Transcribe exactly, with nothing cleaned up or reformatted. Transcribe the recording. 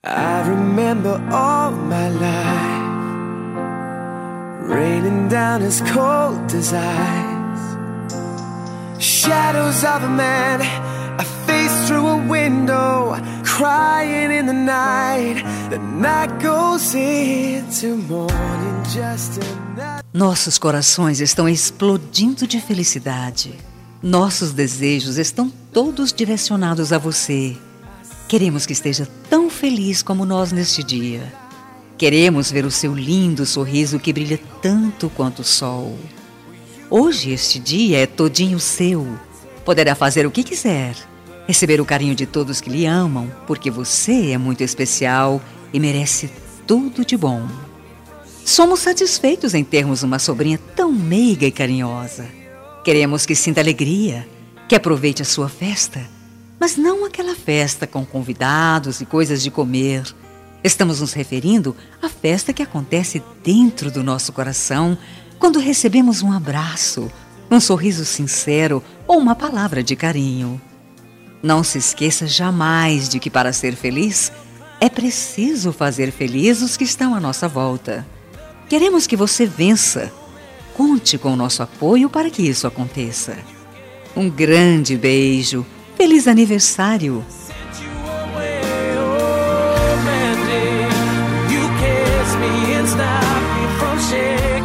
I remember all my life raining down as cold as ice. Shadows of a man, a face through a window, crying in the night. The night goes into morning just another. Nossos corações estão explodindo de felicidade. Nossos desejos estão todos direcionados a você. Queremos que esteja tão feliz como nós neste dia. Queremos ver o seu lindo sorriso que brilha tanto quanto o sol. Hoje este dia é todinho seu. Poderá fazer o que quiser. Receber o carinho de todos que lhe amam, porque você é muito especial e merece tudo de bom. Somos satisfeitos em termos uma sobrinha tão meiga e carinhosa. Queremos que sinta alegria, que aproveite a sua festa, mas não aquela festa com convidados e coisas de comer. Estamos nos referindo à festa que acontece dentro do nosso coração, quando recebemos um abraço, um sorriso sincero ou uma palavra de carinho. Não se esqueça jamais de que para ser feliz, é preciso fazer feliz os que estão à nossa volta. Queremos que você vença. Conte com o nosso apoio para que isso aconteça. Um grande beijo. Feliz aniversário! You kissed me and stopped me from sharing.